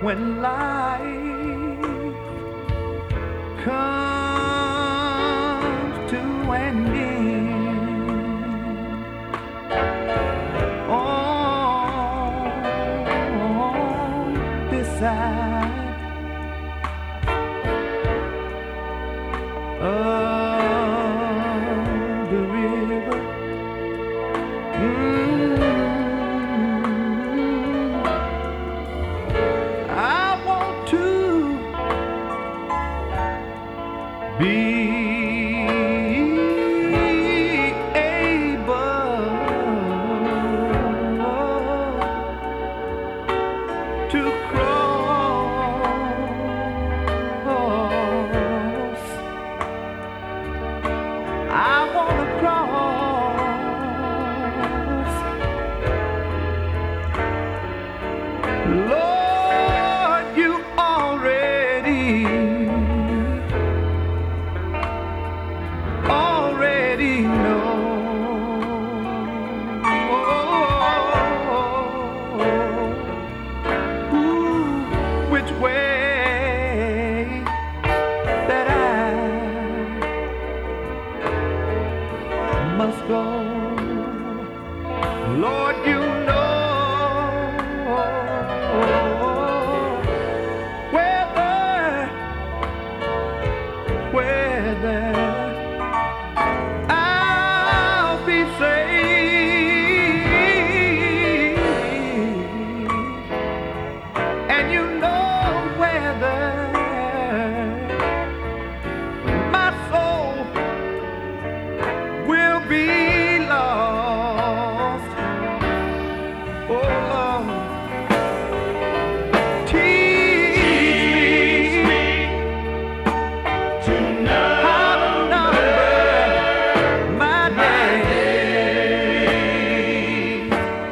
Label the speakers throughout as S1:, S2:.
S1: when life comes to an end. On this side of the river, I want to be able to cross. I want to cross. Lord, you already know which way that I must go. Lord, you know whether I'll be saved, and you know whether my soul will be lost. Oh Lord, teach me to know how to number my days,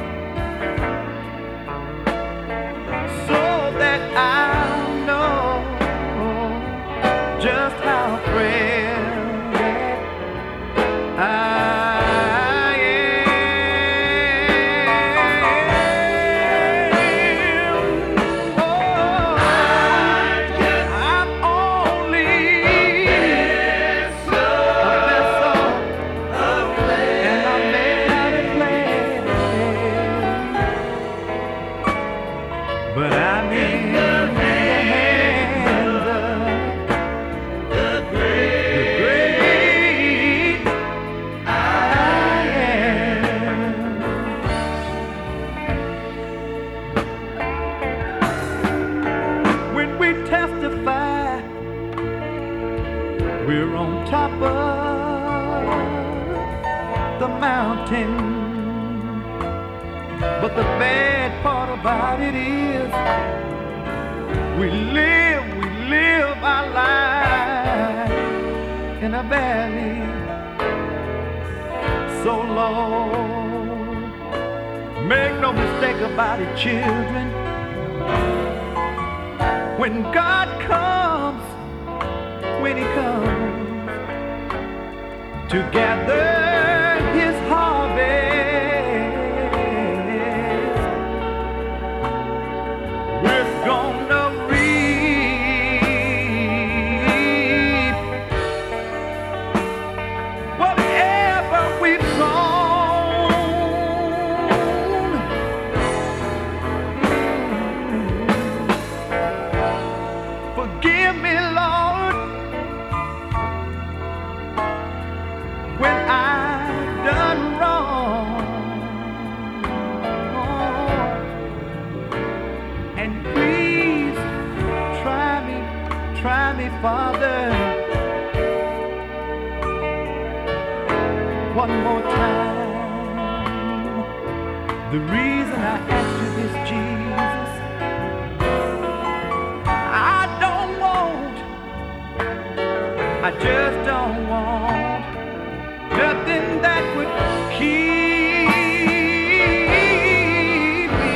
S1: so that I'll know just how frail I am. Oh, I'm only a vessel, and I'm made out of clay, but I'm in the hands of the great I am. When we testify, we're on top of the mountain, but the bad part about it is we live our life in a valley so low. Make no mistake about it, children. When God comes, when He comes to gather His harvest, we're gonna reap whatever we've sown. Forgive me, Lord, when I've done wrong, and please try me, Father, one more time. The reason I ask you this, Jesus, I just don't want nothing that would keep me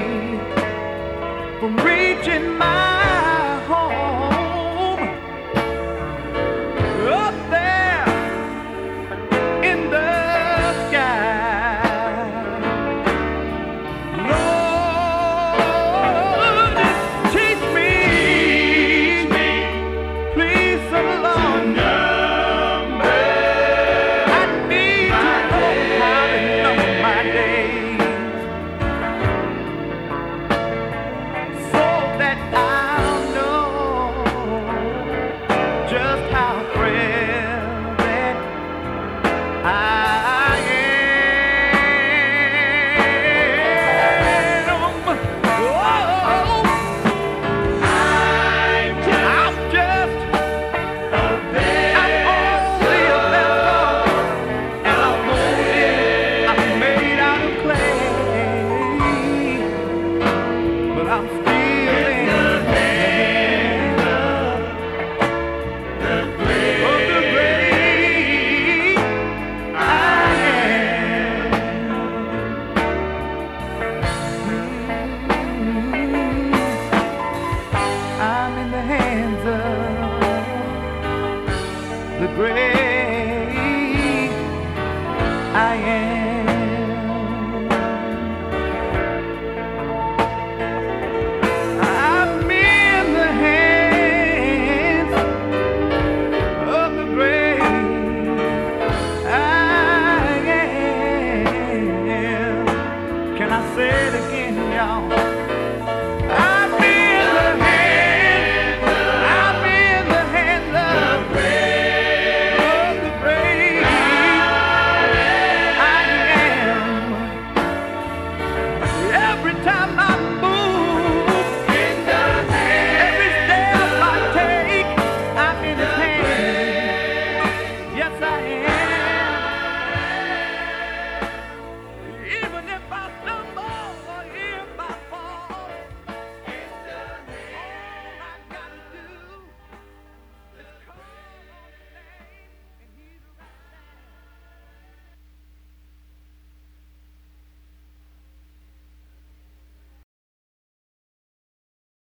S1: from reaching my home up there in the sky. Lord, that I'll know just how frail that I am. Oh, I'm just a only a vessel, and I'm made out of clay, but I'm still